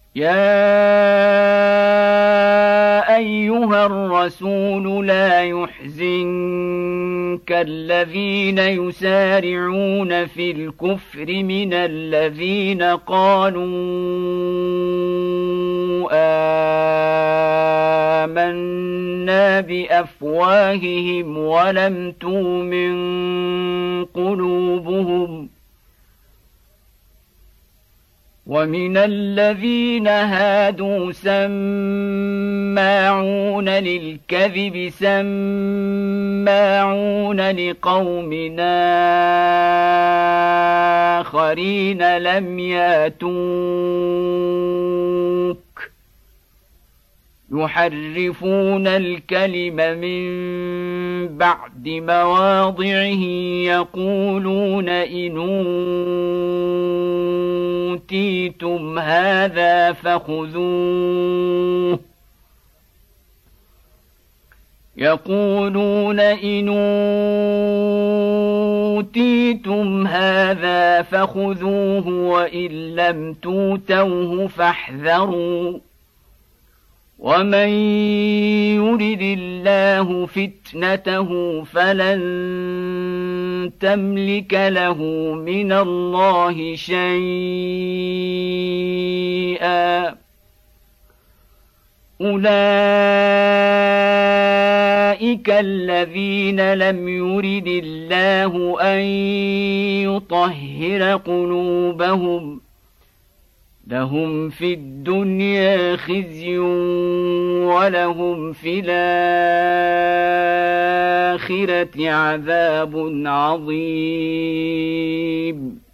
يا أيها الرسول لا يحزنك الذين يسارعون في الكفر من الذين قالوا آمنا بأفواههم ولم تؤمن قلوبهم ومن الذين هادوا سماعون للكذب سماعون لقوم آخرين لم ياتوك يحرفون الكلم من بعد مواضعه يقولون إن أوتيتم هذا فخذوه وإن لم توتوه فاحذروا ومن يرد الله فتنته فلن تملك له من الله شيئا أولئك الذين لم يرد الله أن يطهر قلوبهم لهم في الدنيا خزي ولهم في الآخرة عذاب عظيم.